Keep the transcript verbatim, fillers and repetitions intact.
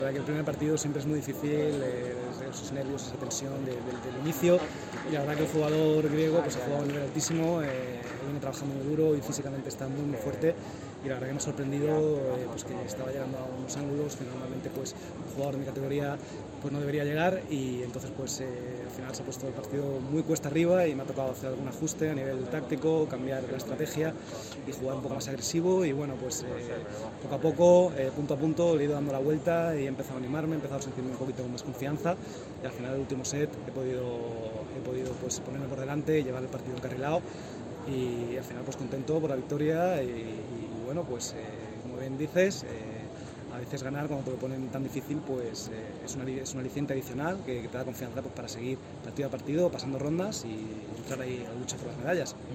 La verdad que el primer partido siempre es muy difícil, eh, esos nervios, esa tensión de, de, del inicio, y la verdad que el jugador griego pues, ha jugado a un nivel altísimo, eh, viene trabajando muy duro y físicamente está muy muy fuerte, y la verdad que me ha sorprendido eh, pues, que estaba llegando a unos ángulos que normalmente pues, un jugador de mi categoría pues, no debería llegar, y entonces pues, eh, al final se ha puesto el partido muy cuesta arriba y me ha tocado hacer algún ajuste a nivel táctico, cambiar la estrategia y jugar un poco más agresivo, y bueno, pues eh, poco a poco, eh, punto a punto, le he ido dando la vuelta y he empezado a animarme, he empezado a sentirme un poquito con más confianza, y al final del último set he podido, he podido pues, ponerme por delante y llevar el partido encarrilado, y al final pues contento por la victoria, y, y bueno, pues eh, como bien dices, eh, a veces ganar cuando te lo ponen tan difícil pues eh, es, una, es un aliciente adicional que, que te da confianza pues, para seguir partido a partido, pasando rondas y entrar ahí a la lucha por las medallas.